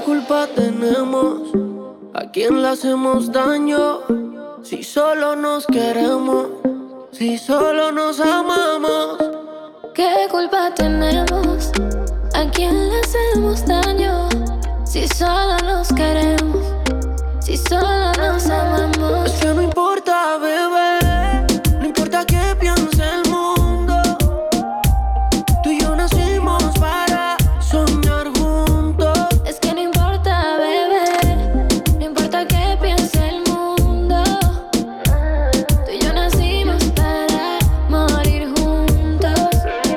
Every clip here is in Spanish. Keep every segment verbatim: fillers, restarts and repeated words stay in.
culpa tenemos? ¿A quién le hacemos daño? Si solo nos queremos, si solo nos amamos. ¿Qué culpa tenemos? ¿A quién le hacemos daño? Si solo nos queremos, si solo nos amamos. Es que no importa, bebé, no importa qué piense el mundo. Tú y yo nacimos para soñar juntos. Es que no importa, bebé, no importa qué piense el mundo. Tú y yo nacimos para morir juntos.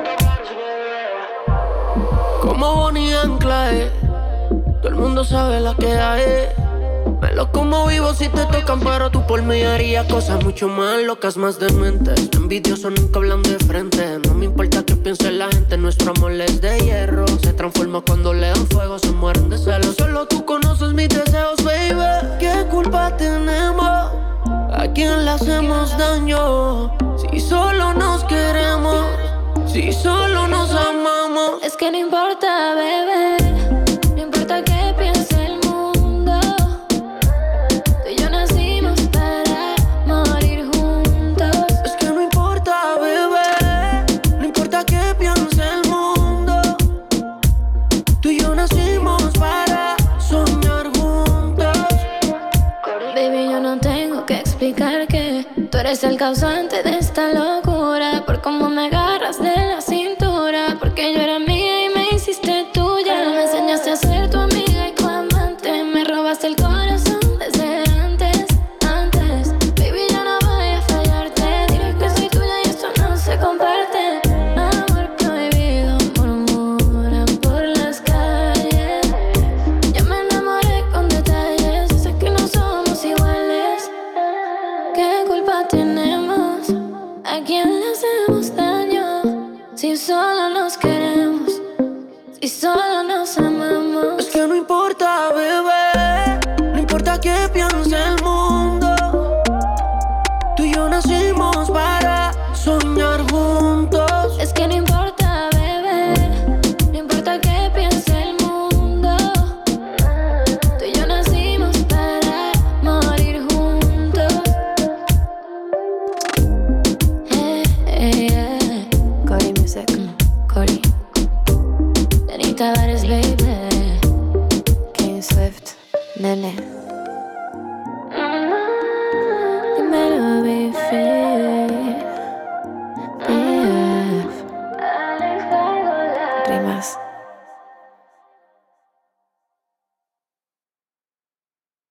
Como Bonnie and Clyde, todo el mundo sabe la que hay. Me lo como vivo si te tocan, pero tú por mí harías cosas mucho más locas, más dementes. Envidiosos nunca hablan de frente. No me importa qué piense la gente, nuestro amor es de hierro. Se transforma cuando le dan fuego, se mueren de celos. Solo tú conoces mis deseos, baby. ¿Qué culpa tenemos? ¿A quién le hacemos daño? Si solo nos queremos, si solo nos amamos. Es que no importa, bebé, no importa qué piense el mundo. Tú y yo nacimos para morir juntos. Es que no importa, bebé, no importa qué piense el mundo. Tú y yo nacimos para soñar juntos. Baby, yo no tengo que explicar que tú eres el causante de esta locura. Por cómo me agarras de la cintura, porque yo era mía y me hiciste tuya. Me enseñaste a ser tu amiga y tu amante. Me robaste el corazón desde antes, antes. Baby, yo no voy a fallarte. Dile que soy tuya y esto no se comparte. Amor prohibido murmuran por las calles. Yo me enamoré con detalles. Yo sé que no somos iguales. ¿Qué culpa tenemos? ¿A quién le hacemos daño? Si solo nos queremos, si solo nos amamos. Es que no importa, bebé, no importa qué piense el mundo. Tú y yo nacimos para soñar juntos. Es que no importa, bebé, no importa qué piense el mundo. Tú y yo nacimos para morir juntos. Eh, eh, eh. Cori Music, Cori. Danny Tavares, baby. King Swift, nene. Dímelo, baby. B F. Rimas.